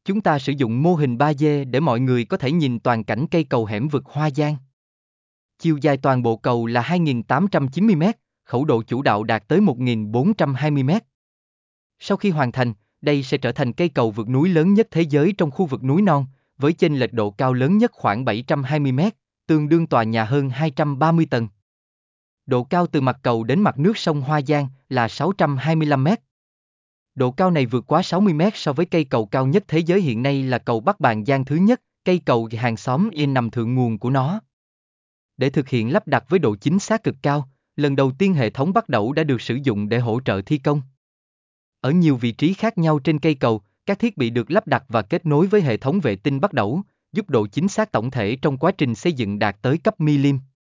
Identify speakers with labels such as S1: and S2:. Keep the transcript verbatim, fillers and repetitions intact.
S1: Chúng ta sử dụng mô hình ba D để mọi người có thể nhìn toàn cảnh cây cầu hẻm vực Hoa Giang. Chiều dài toàn bộ cầu là hai nghìn tám trăm chín mươi mét, khẩu độ chủ đạo đạt tới một nghìn bốn trăm hai mươi mét. Sau khi hoàn thành, đây sẽ trở thành cây cầu vượt núi lớn nhất thế giới trong khu vực núi non, với chênh lệch độ cao lớn nhất khoảng bảy trăm hai mươi mét, tương đương tòa nhà hơn hai trăm ba mươi tầng. Độ cao từ mặt cầu đến mặt nước sông Hoa Giang là sáu trăm hai mươi lăm mét. Độ cao này vượt quá sáu mươi mét so với cây cầu cao nhất thế giới hiện nay là cầu Bắc Bàn Giang thứ nhất, cây cầu hàng xóm Yên nằm thượng nguồn của nó. Để thực hiện lắp đặt với độ chính xác cực cao, lần đầu tiên hệ thống bắt đẩu đã được sử dụng để hỗ trợ thi công. Ở nhiều vị trí khác nhau trên cây cầu, các thiết bị được lắp đặt và kết nối với hệ thống vệ tinh bắt đẩu, giúp độ chính xác tổng thể trong quá trình xây dựng đạt tới cấp milim.